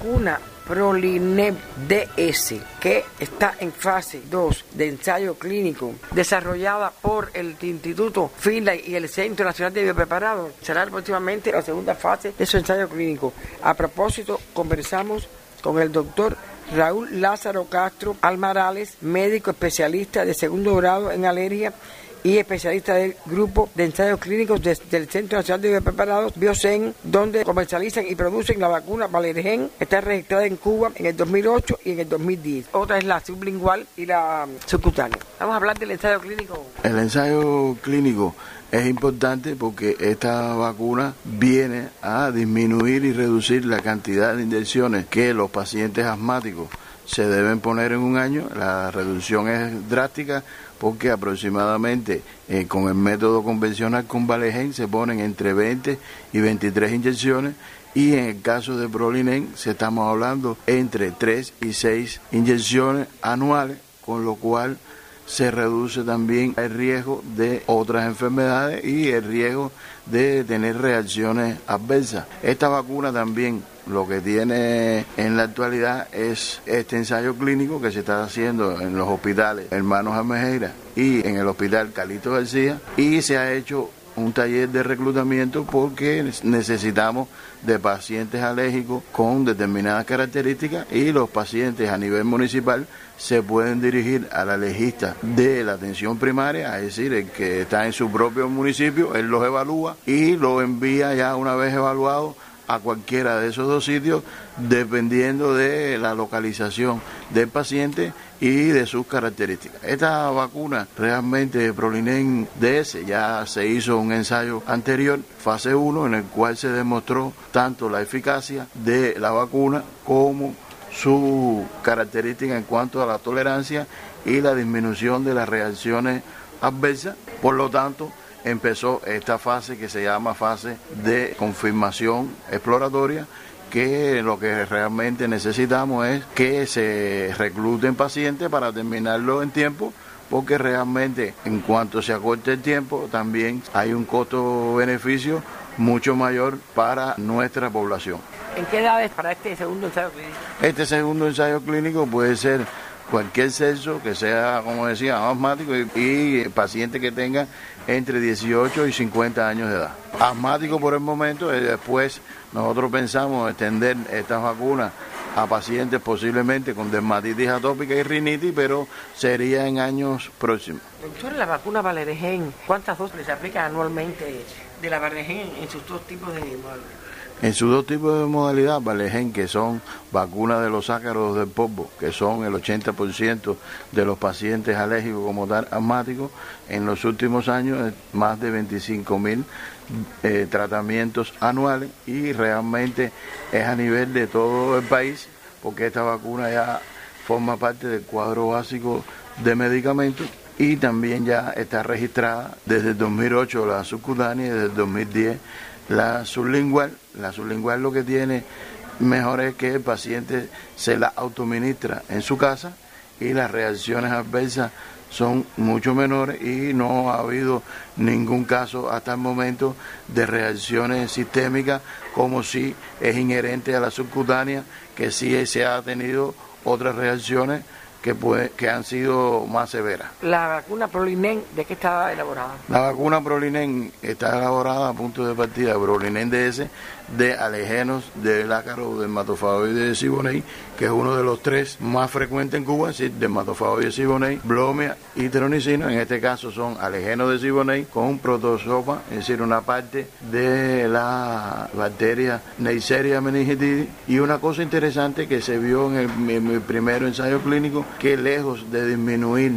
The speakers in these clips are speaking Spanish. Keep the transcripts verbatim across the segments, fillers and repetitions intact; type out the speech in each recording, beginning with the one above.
vacuna Prolinex D S, que está en fase dos de ensayo clínico, desarrollada por el Instituto Finlay y el Centro Nacional de Biopreparados, será próximamente la segunda fase de su ensayo clínico. A propósito, conversamos con el doctor Raúl Lázaro Castro Almarales, médico especialista de segundo grado en alergia y especialista del grupo de ensayos clínicos de, del Centro Nacional de Biopreparados, Biocen, donde comercializan y producen la vacuna Valergen. Está registrada en Cuba en el dos mil ocho y en el dos mil diez. Otra es la sublingual y la subcutánea. Vamos a hablar del ensayo clínico. El ensayo clínico es importante porque esta vacuna viene a disminuir y reducir la cantidad de inyecciones que los pacientes asmáticos se deben poner en un año. La reducción es drástica porque aproximadamente eh, con el método convencional con Valergen se ponen entre veinte y veintitrés inyecciones, y en el caso de Prolinex se estamos hablando entre tres y seis inyecciones anuales, con lo cual se reduce también el riesgo de otras enfermedades y el riesgo de tener reacciones adversas. Esta vacuna también lo que tiene en la actualidad es este ensayo clínico que se está haciendo en los hospitales Hermanos Almejeira y en el hospital Calixto García, y se ha hecho un taller de reclutamiento porque necesitamos de pacientes alérgicos con determinadas características, y los pacientes a nivel municipal se pueden dirigir al alergista de la atención primaria, es decir, el que está en su propio municipio, él los evalúa y lo envía ya una vez evaluado a cualquiera de esos dos sitios, dependiendo de la localización del paciente y de sus características. Esta vacuna, realmente Prolinex D S, ya se hizo un ensayo anterior, fase uno, en el cual se demostró tanto la eficacia de la vacuna como su característica en cuanto a la tolerancia y la disminución de las reacciones adversas. Por lo tanto, empezó esta fase que se llama fase de confirmación exploratoria, que lo que realmente necesitamos es que se recluten pacientes para terminarlo en tiempo, porque realmente en cuanto se acorte el tiempo también hay un costo-beneficio mucho mayor para nuestra población. ¿En qué edades para este segundo ensayo clínico? Este segundo ensayo clínico puede ser cualquier sexo que sea, como decía, asmático, y, y paciente que tenga entre dieciocho y cincuenta años de edad. Asmático por el momento, y después nosotros pensamos extender estas vacunas a pacientes posiblemente con dermatitis atópica y rinitis, pero sería en años próximos. Doctor, la vacuna Valergen, ¿cuántas dosis se aplican anualmente de la Valergen en sus dos tipos de modalidades? En sus dos tipos de modalidad, Valergen, que son vacunas de los ácaros del polvo, que son el ochenta por ciento de los pacientes alérgicos como tal asmáticos, en los últimos años más de veinticinco mil eh, tratamientos anuales, y realmente es a nivel de todo el país, porque esta vacuna ya forma parte del cuadro básico de medicamentos, y también ya está registrada desde el dos mil ocho la subcutánea y desde el dos mil diez la sublingual. La sublingual lo que tiene mejor es que el paciente se la autoministra en su casa y las reacciones adversas son mucho menores, y no ha habido ningún caso hasta el momento de reacciones sistémicas, como si es inherente a la subcutánea, que sí se ha tenido otras reacciones que, puede, que han sido más severas. ¿La vacuna Prolinex de qué está elaborada? La vacuna Prolinex está elaborada a punto de partida, Prolinex D S, de alergenos del ácaro dermatofagoide de Siboney, que es uno de los tres más frecuentes en Cuba, es decir, dermatofagoide de Siboney, Blomia y Teronicino. En este caso son alergenos de Siboney con protozoa, es decir, una parte de la bacteria Neisseria meningitidis. Y una cosa interesante que se vio en el, en el primer ensayo clínico, que lejos de disminuir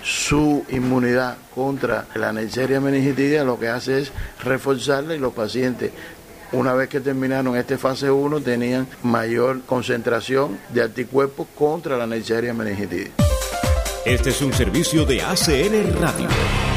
su inmunidad contra la Neisseria meningitidis, lo que hace es reforzarla, y los pacientes, una vez que terminaron este fase uno, tenían mayor concentración de anticuerpos contra la Neisseria meningitidis. Este es un servicio de A C N Radio.